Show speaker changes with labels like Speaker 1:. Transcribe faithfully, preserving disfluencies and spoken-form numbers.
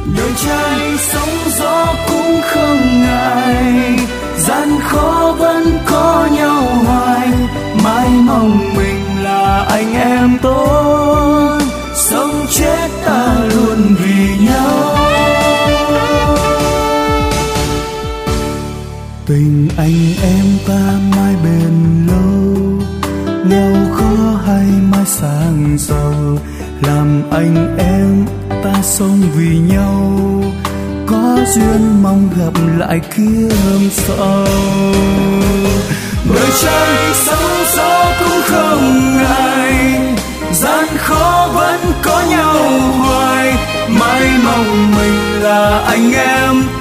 Speaker 1: đời trai sóng gió cũng không ngại, gian khó vẫn có nhau hoài, mãi mong mình là anh em tốt, sống chết ta luôn vì nhau. Tình anh em ta mãi bền lâu, nghèo khó hay mãi sang giàu, làm anh em ta sống vì nhau, có duyên mong gặp lại kiếp sau. Đời trai sóng gió cũng không ngại, gian khó vẫn có nhau hoài, mãi mong mình là anh em